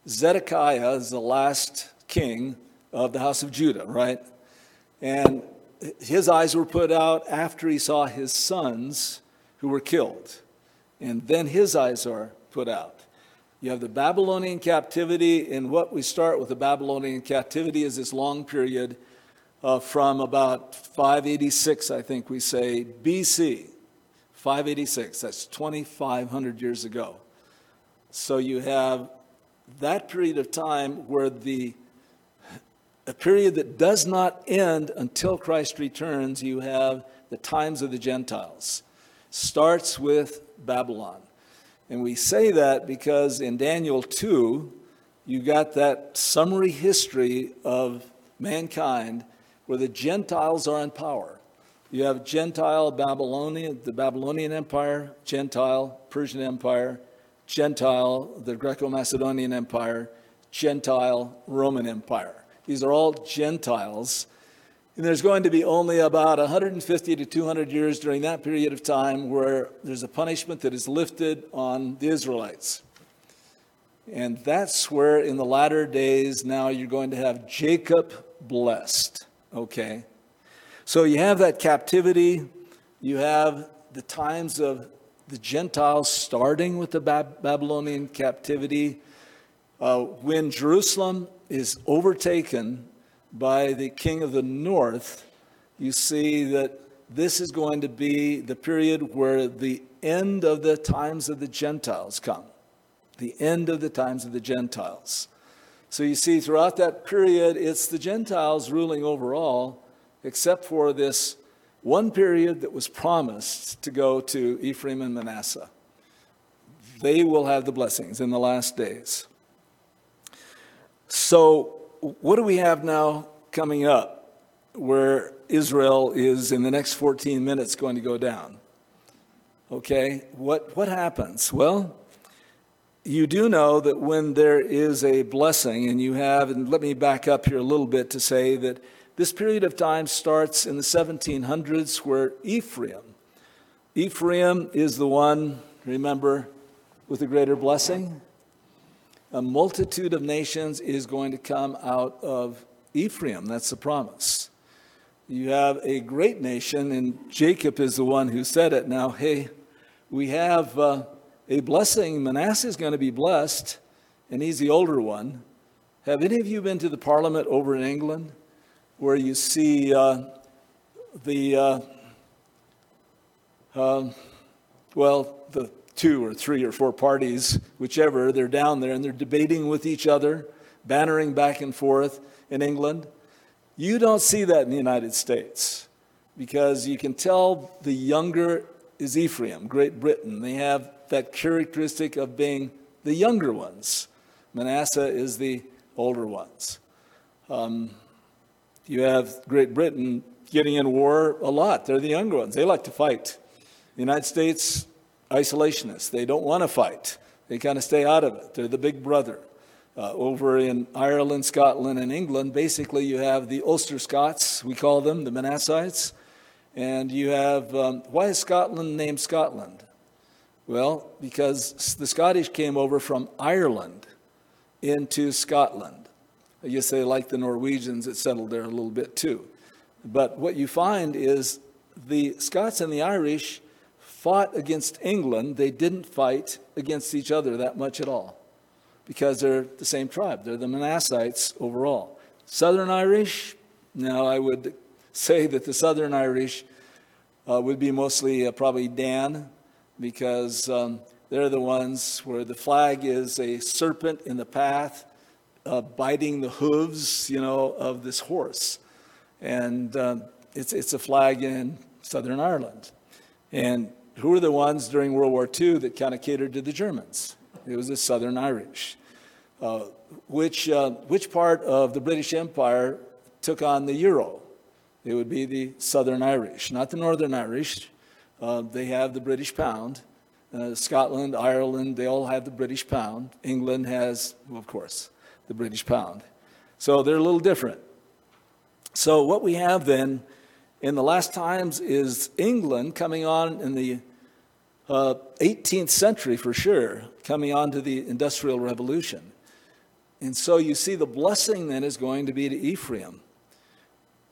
Zedekiah as the last king of the house of Judah, right? And his eyes were put out after he saw his sons who were killed. And then his eyes are put out. You have the Babylonian captivity, and what we start with the Babylonian captivity is this long period from about 586, I think we say, BC. 586, that's 2,500 years ago. So you have that period of time where a period that does not end until Christ returns. You have the times of the Gentiles. Starts with Babylon. And we say that because in Daniel 2, you got that summary history of mankind where the Gentiles are in power. You have Gentile Babylonian, the Babylonian Empire, Gentile Persian Empire, Gentile the Greco-Macedonian Empire, Gentile Roman Empire. These are all Gentiles. And there's going to be only about 150 to 200 years during that period of time where there's a punishment that is lifted on the Israelites. And that's where in the latter days now you're going to have Jacob blessed. Okay? So you have that captivity. You have the times of the Gentiles starting with the Babylonian captivity. When Jerusalem is overtaken by the king of the north, you see that this is going to be the period where the end of the times of the Gentiles come. The end of the times of the Gentiles. So you see throughout that period, it's the Gentiles ruling over all, except for this one period that was promised to go to Ephraim and Manasseh. They will have the blessings in the last days. So what do we have now coming up where Israel is in the next 14 minutes going to go down? Okay, what happens? Well, you do know that when there is a blessing, and you have, and let me back up here a little bit to say that this period of time starts in the 1700s where Ephraim is the one, remember, with the greater blessing. A multitude of nations is going to come out of Ephraim. That's the promise. You have a great nation, and Jacob is the one who said it. Now, hey, we have a blessing. Manasseh is going to be blessed, and he's the older one. Have any of you been to the Parliament over in England where you see the 2 or 3 or 4 parties, whichever, they're down there and they're debating with each other, bantering back and forth in England? You don't see that in the United States because you can tell the younger is Ephraim, Great Britain. They have that characteristic of being the younger ones. Manasseh is the older ones. You have Great Britain getting in war a lot. They're the younger ones. They like to fight. The United States, isolationists. They don't want to fight. They kind of stay out of it. They're the big brother. Over in Ireland, Scotland, and England, basically you have the Ulster Scots, we call them, the Manassites. And you have, why is Scotland named Scotland? Well, because the Scottish came over from Ireland into Scotland. I guess they like the Norwegians that settled there a little bit too. But what you find is the Scots and the Irish fought against England. They didn't fight against each other that much at all because they're the same tribe. They're the Manassites overall. Southern Irish, now I would say that the Southern Irish would be mostly probably Dan because they're the ones where the flag is a serpent in the path biting the hooves, of this horse. And it's a flag in Southern Ireland. And who were the ones during World War II that kind of catered to the Germans? It was the Southern Irish. Which part of the British Empire took on the euro? It would be the Southern Irish, not the Northern Irish. They have the British pound. Scotland, Ireland, they all have the British pound. England has, of course, the British pound. So they're a little different. So what we have then in the last times is England coming on in the 18th century for sure, coming on to the Industrial Revolution. And so you see the blessing then is going to be to Ephraim.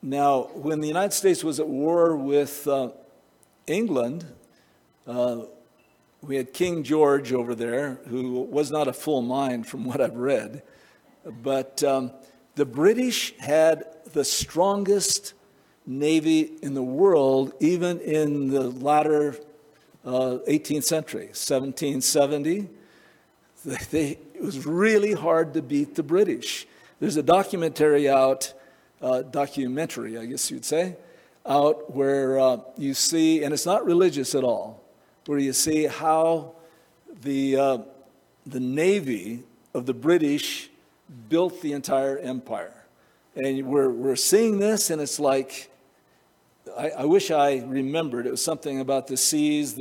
Now, when the United States was at war with England, we had King George over there, who was not a full mind from what I've read. But the British had the strongest navy in the world, even in the latter 18th century, 1770. It was really hard to beat the British. There's a documentary out, I guess you'd say, out where you see, and it's not religious at all, where you see how the navy of the British built the entire empire. And we're seeing this, and it's like, I wish I remembered. It was something about the seas.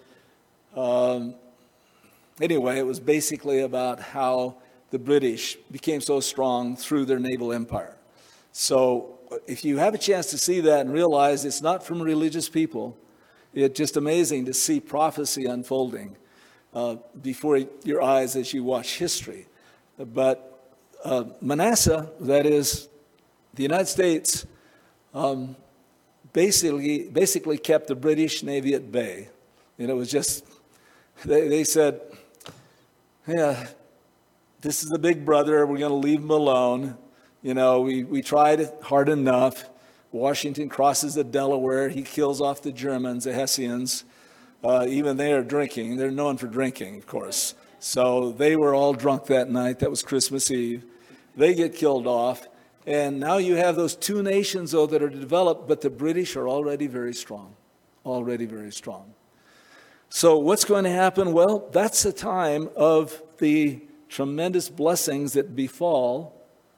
Anyway, it was basically about how the British became so strong through their naval empire. So if you have a chance to see that and realize it's not from religious people, it's just amazing to see prophecy unfolding before your eyes as you watch history. But Manasseh, that is, the United States, basically kept the British Navy at bay. And it was just, they said, yeah, this is the big brother, we're going to leave him alone. You know, we tried hard enough. Washington crosses the Delaware. He kills off the Germans, the Hessians. Even they are drinking. They're known for drinking, of course. So they were all drunk that night. That was Christmas Eve. They get killed off. And now you have those two nations, though, that are developed, but the British are already very strong. Already very strong. So what's going to happen? Well, that's the time of the tremendous blessings that befall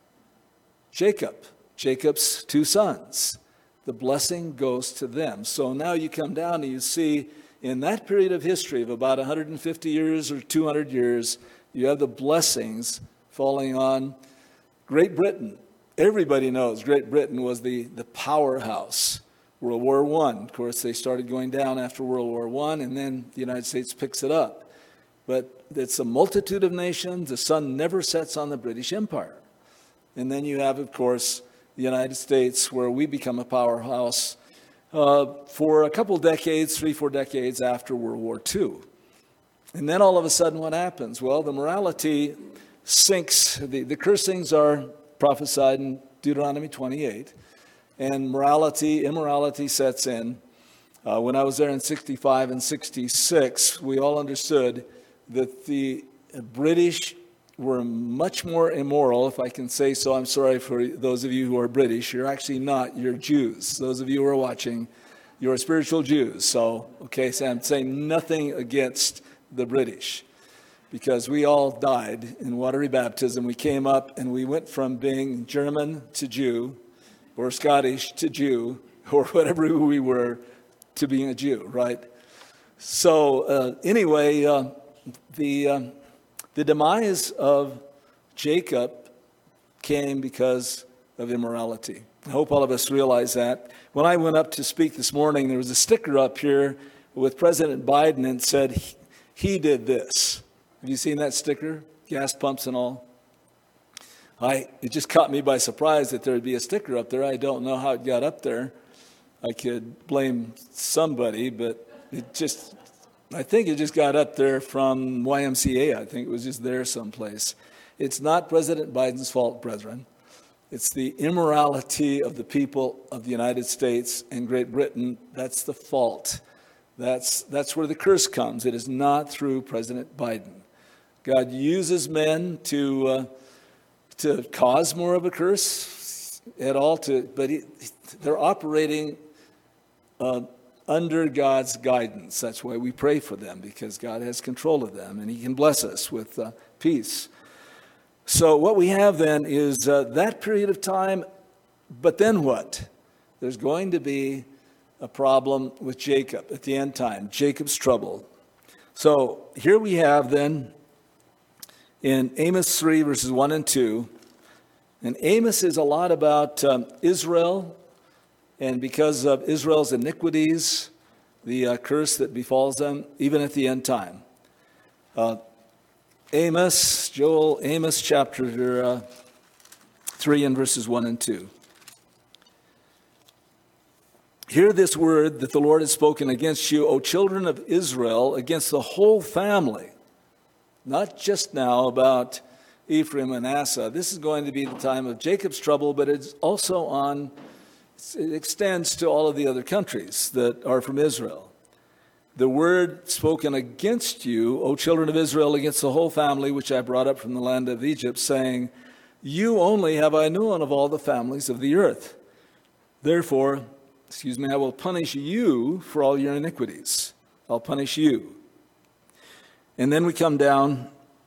Jacob's two sons. The blessing goes to them. So now you come down and you see in that period of history of about 150 years or 200 years, you have the blessings falling on Great Britain. Everybody knows Great Britain was the powerhouse. World War I, of course, they started going down after World War I, and then the United States picks it up. But it's a multitude of nations. The sun never sets on the British Empire. And then you have, of course, the United States, where we become a powerhouse for a couple decades, 3-4 decades after World War II. And then all of a sudden, what happens? Well, the morality sinks. The cursings are prophesied in Deuteronomy 28, and immorality sets in. When I was there in 65 and 66, we all understood that the British were much more immoral, if I can say so. I'm sorry for those of you who are British. You're actually not. You're Jews. Those of you who are watching, you're spiritual Jews. So I'm saying nothing against the British, because we all died in watery baptism. We came up and we went from being German to Jew, or Scottish to Jew, or whatever we were, to being a Jew, right? So anyway, the demise of Jacob came because of immorality. I hope all of us realize that. When I went up to speak this morning, there was a sticker up here with President Biden and said, he did this. Have you seen that sticker? Gas pumps and all. It just caught me by surprise that there would be a sticker up there. I don't know how it got up there. I could blame somebody, but I think it just got up there from YMCA. I think it was just there someplace. It's not President Biden's fault, brethren. It's the immorality of the people of the United States and Great Britain. That's the fault. That's where the curse comes. It is not through President Biden. God uses men to cause more of a curse at all, but they're operating under God's guidance. That's why we pray for them, because God has control of them and he can bless us with peace. So what we have then is that period of time, but then what? There's going to be a problem with Jacob at the end time, Jacob's trouble. So here we have then in Amos 3, verses 1 and 2, and Amos is a lot about Israel, and because of Israel's iniquities, the curse that befalls them, even at the end time. Amos chapter 3 and verses 1 and 2. Hear this word that the Lord has spoken against you, O children of Israel, against the whole family. Not just now about Ephraim and Manasseh. This is going to be the time of Jacob's trouble, but it's also it extends to all of the other countries that are from Israel. The word spoken against you, O children of Israel, against the whole family, which I brought up from the land of Egypt, saying, you only have I known of all the families of the earth. Therefore, I will punish you for all your iniquities. I'll punish you. And then we come down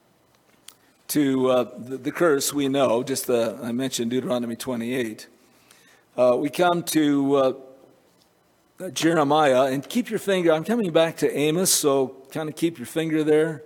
to the curse we know, I mentioned Deuteronomy 28. We come to Jeremiah, and keep your finger, I'm coming back to Amos, so kind of keep your finger there.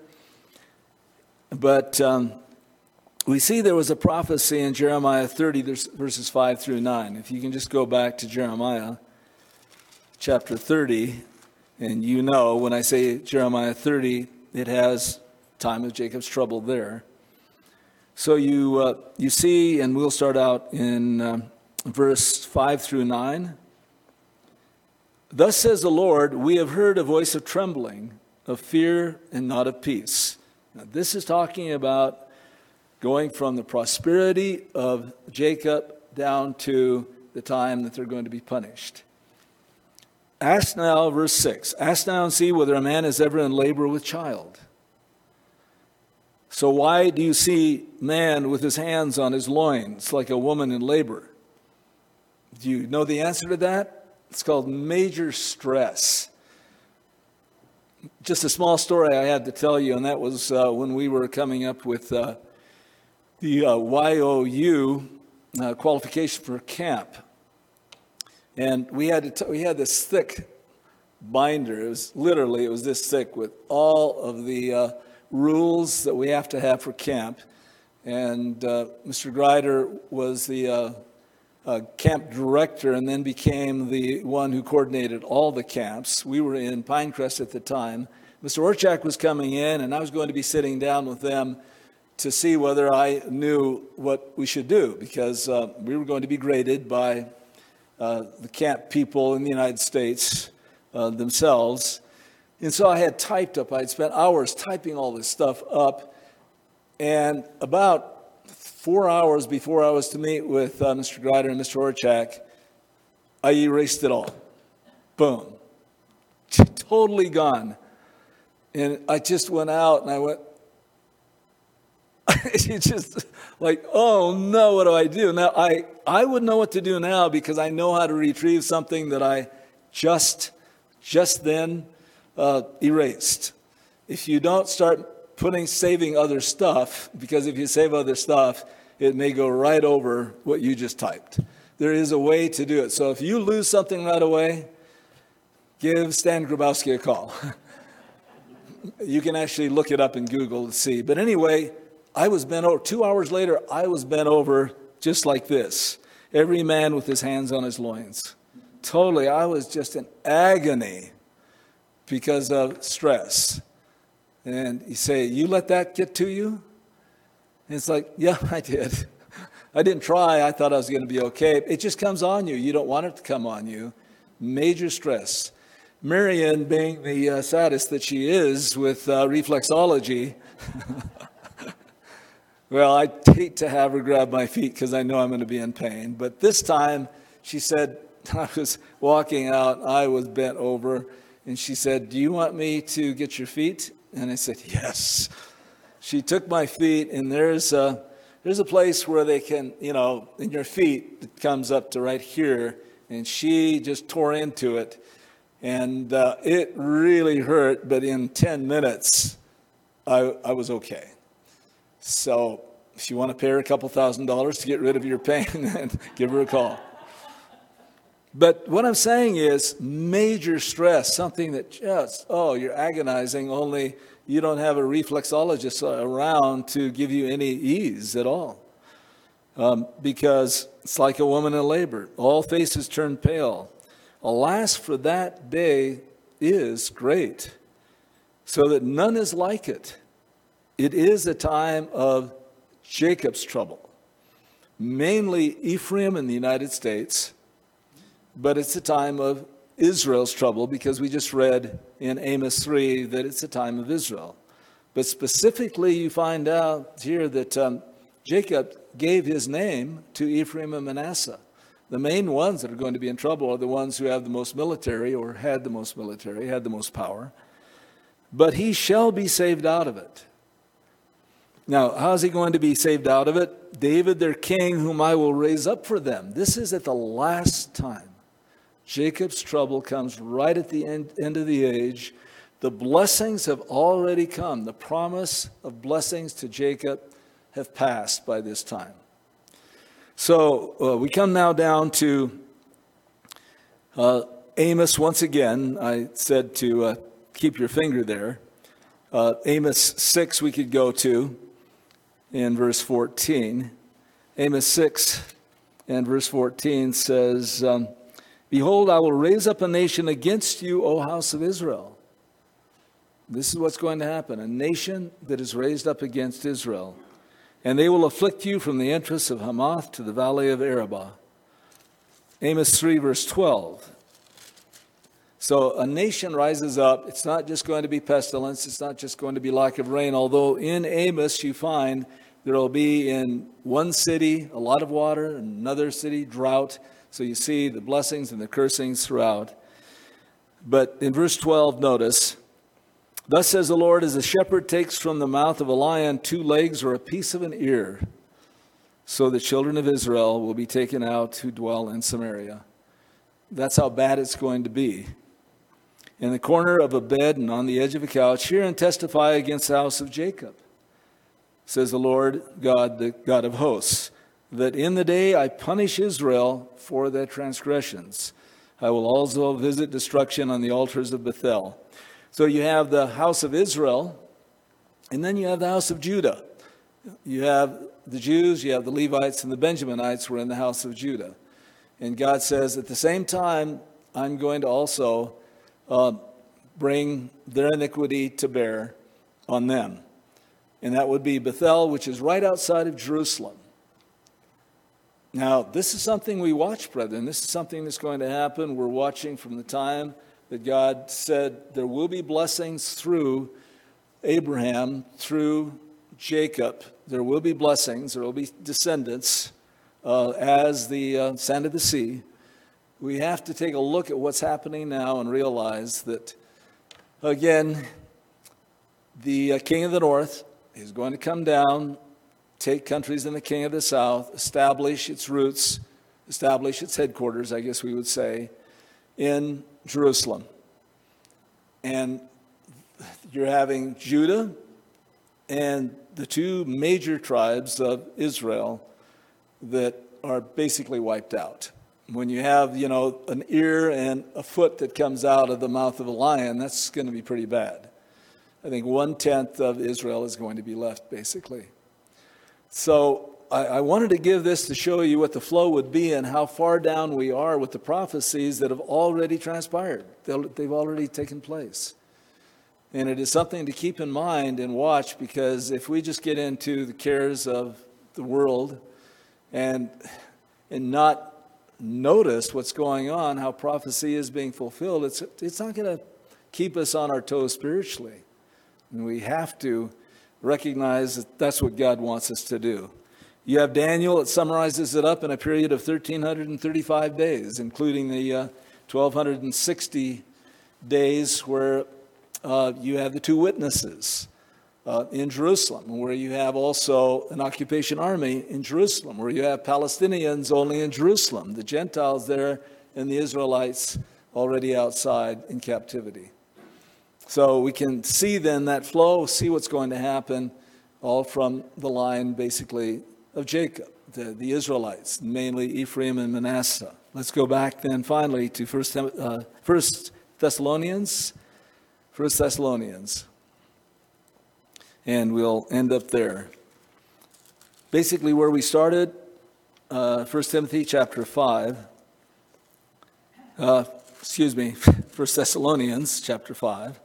But we see there was a prophecy in Jeremiah 30, verses 5 through 9. If you can just go back to Jeremiah chapter 30, and you know when I say Jeremiah 30, it has time of Jacob's trouble there. So you see, and we'll start out in verse 5 through 9. Thus says the Lord, we have heard a voice of trembling, of fear and not of peace. Now, this is talking about going from the prosperity of Jacob down to the time that they're going to be punished. Ask now, verse 6, ask now and see whether a man is ever in labor with child. So why do you see man with his hands on his loins like a woman in labor? Do you know the answer to that? It's called major stress. Just a small story I had to tell you, and that was when we were coming up with the YOU qualification for camp. And we had this thick binder. It was this thick with all of the rules that we have to have for camp. And Mr. Grider was the camp director and then became the one who coordinated all the camps. We were in Pinecrest at the time. Mr. Orchak was coming in, and I was going to be sitting down with them to see whether I knew what we should do, because we were going to be graded by the camp people in the United States themselves. And so I had I'd spent hours typing all this stuff up, and about 4 hours before I was to meet with Mr. Grider and Mr. Orchak, I erased it all. Boom. Totally gone. And I just went out and I went, it's just like, oh no, what do I do? Now, I would know what to do now because I know how to retrieve something that I just then erased. If you don't start saving other stuff, because if you save other stuff, it may go right over what you just typed. There is a way to do it. So if you lose something right away, give Stan Grabowski a call. You can actually look it up in Google to see. But anyway, I was bent over. 2 hours later, I was bent over just like this. Every man with his hands on his loins. Totally, I was just in agony because of stress. And you say, you let that get to you? And it's like, yeah, I did. I didn't try. I thought I was going to be okay. It just comes on you. You don't want it to come on you. Major stress. Marion, being the sadist that she is with reflexology, well, I'd hate to have her grab my feet because I know I'm going to be in pain. But this time, she said, I was walking out, I was bent over, and she said, do you want me to get your feet? And I said, yes. She took my feet, and there's a place where they can, in your feet, it comes up to right here, and she just tore into it. And it really hurt, but in 10 minutes, I was okay. So if you want to pay her a couple $1,000s to get rid of your pain, then give her a call. But what I'm saying is major stress, something that just, you're agonizing, only you don't have a reflexologist around to give you any ease at all. Because it's like a woman in labor. All faces turn pale. Alas, for that day is great, so that none is like it. It is a time of Jacob's trouble. Mainly Ephraim in the United States, but it's a time of Israel's trouble, because we just read in Amos 3 that it's a time of Israel. But specifically, you find out here that Jacob gave his name to Ephraim and Manasseh. The main ones that are going to be in trouble are the ones who have the most military, or had the most military, had the most power. But he shall be saved out of it. Now, how is he going to be saved out of it? David, their king, whom I will raise up for them. This is at the last time. Jacob's trouble comes right at the end of the age. The blessings have already come. The promise of blessings to Jacob have passed by this time. So we come now down to Amos once again. I said to keep your finger there. Amos 6 we could go to in verse 14. Amos 6 and verse 14 says, Behold, I will raise up a nation against you, O house of Israel. This is what's going to happen. A nation that is raised up against Israel. And they will afflict you from the entrance of Hamath to the valley of Arabah. Amos 3, verse 12. So a nation rises up. It's not just going to be pestilence. It's not just going to be lack of rain. Although in Amos you find there will be in one city a lot of water, another city drought. So you see the blessings and the cursings throughout. But in verse 12, notice, Thus says the Lord, as a shepherd takes from the mouth of a lion 2 legs or a piece of an ear, so the children of Israel will be taken out who dwell in Samaria. That's how bad it's going to be. In the corner of a bed and on the edge of a couch, hear and testify against the house of Jacob, says the Lord God, the God of hosts, that in the day I punish Israel for their transgressions. I will also visit destruction on the altars of Bethel. So you have the house of Israel, and then you have the house of Judah. You have the Jews, you have the Levites, and the Benjaminites were in the house of Judah. And God says, at the same time, I'm going to also bring their iniquity to bear on them. And that would be Bethel, which is right outside of Jerusalem. Now, this is something we watch, brethren. This is something that's going to happen. We're watching from the time that God said there will be blessings through Abraham, through Jacob. There will be blessings. There will be descendants as the sand of the sea. We have to take a look at what's happening now and realize that, again, the king of the north is going to come down, take countries in the king of the south, establish its roots, establish its headquarters, I guess we would say, in Jerusalem. And you're having Judah and the 2 major tribes of Israel that are basically wiped out. When you have, an ear and a foot that comes out of the mouth of a lion, that's going to be pretty bad. I think 1/10 of Israel is going to be left, basically. So I wanted to give this to show you what the flow would be and how far down we are with the prophecies that have already transpired. They've already taken place. And it is something to keep in mind and watch, because if we just get into the cares of the world and not notice what's going on, how prophecy is being fulfilled, it's not going to keep us on our toes spiritually. And we have to recognize that that's what God wants us to do. You have Daniel, it summarizes it up in a period of 1,335 days, including the 1,260 days where you have the 2 witnesses in Jerusalem, where you have also an occupation army in Jerusalem, where you have Palestinians only in Jerusalem, the Gentiles there, and the Israelites already outside in captivity. So we can see then that flow, see what's going to happen, all from the line basically of Jacob, the Israelites, mainly Ephraim and Manasseh. Let's go back then finally to 1 Thessalonians. And we'll end up there. Basically where we started, 1 Timothy chapter 5. 1 Thessalonians chapter 5.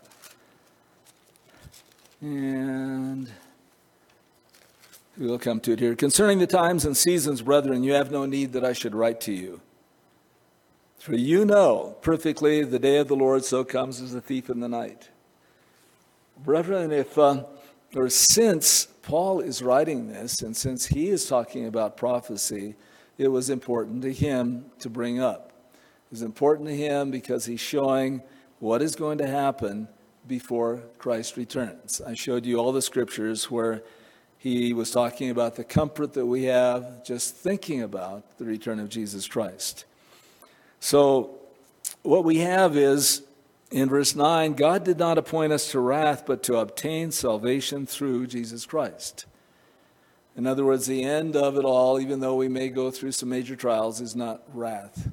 And we'll come to it here. Concerning the times and seasons, brethren, you have no need that I should write to you. For you know perfectly the day of the Lord so comes as a thief in the night. Brethren, since Paul is writing this, and since he is talking about prophecy, it was important to him to bring up. It was important to him because he's showing what is going to happen before Christ returns. I showed you all the scriptures where he was talking about the comfort that we have just thinking about the return of Jesus Christ. So what we have is, in verse 9, God did not appoint us to wrath, but to obtain salvation through Jesus Christ. In other words, the end of it all, even though we may go through some major trials, is not wrath.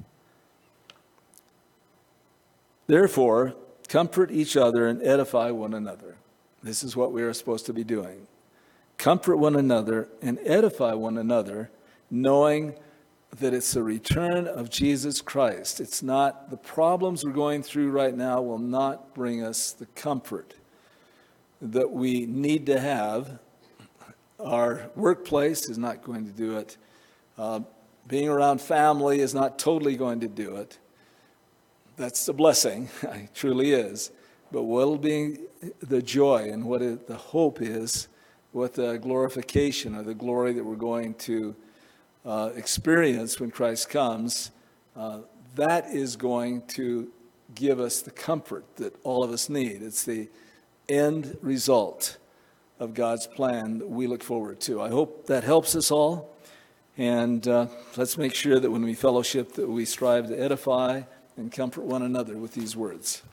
Therefore, comfort each other and edify one another. This is what we are supposed to be doing. Comfort one another and edify one another, knowing that it's the return of Jesus Christ. It's not, the problems we're going through right now will not bring us the comfort that we need to have. Our workplace is not going to do it. Being around family is not totally going to do it. That's a blessing, it truly is. But what will be the joy and what the hope is, what the glorification or the glory that we're going to experience when Christ comes, that is going to give us the comfort that all of us need. It's the end result of God's plan that we look forward to. I hope that helps us all. And let's make sure that when we fellowship that we strive to edify and comfort one another with these words.